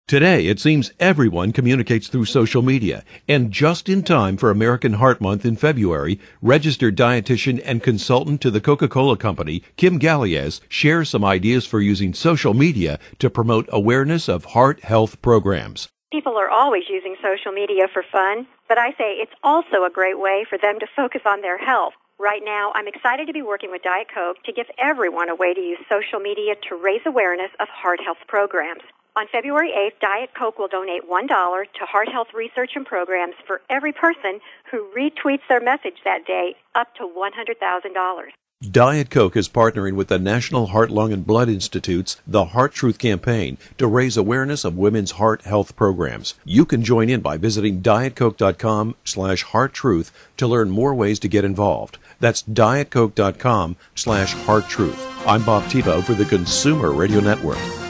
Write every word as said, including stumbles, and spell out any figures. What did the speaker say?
Today, it seems everyone communicates through social media, and just in time for American Heart Month in February, registered dietitian and consultant to the Coca-Cola Company, Kim Galliez, shares some ideas for using social media to promote awareness of heart health programs. People are always using social media for fun, but I say it's also a great way for them to focus on their health. Right now, I'm excited to be working with Diet Coke to give everyone a way to use social media to raise awareness of heart health programs. On February eighth, Diet Coke will donate one dollar to heart health research and programs for every person who retweets their message that day, up to one hundred thousand dollars. Diet Coke is partnering with the National Heart, Lung, and Blood Institute's The Heart Truth Campaign to raise awareness of women's heart health programs. You can join in by visiting dietcoke.com slash hearttruth to learn more ways to get involved. That's dietcoke.com slash hearttruth. I'm Bob Tebow for the Consumer Radio Network.